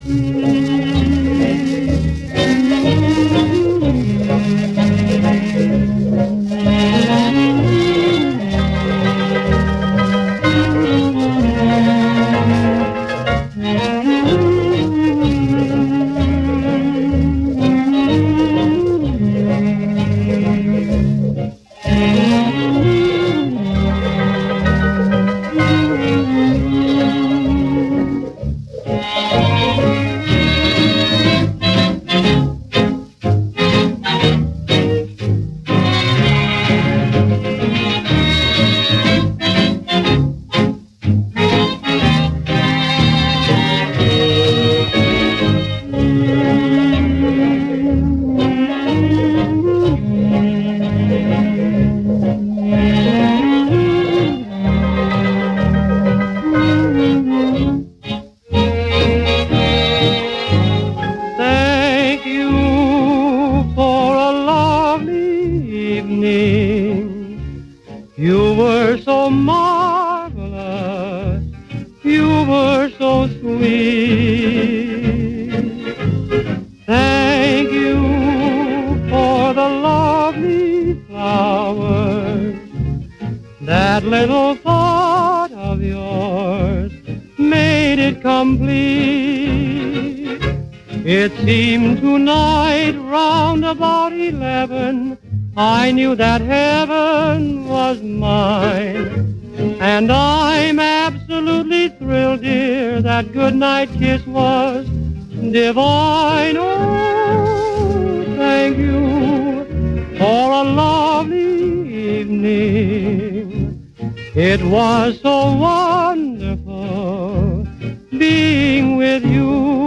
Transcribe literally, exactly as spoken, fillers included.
Thank you for a lovely evening. You were so marvelous. You were so sweet. Thank you for the lovely flowers. That little thought of yours made it complete. It seemed tonight round about eleven I knew that heaven was mine. And I'm absolutely thrilled, dear, that goodnight kiss was divine. Oh, thank you for a lovely evening. It was so wonderful being with you.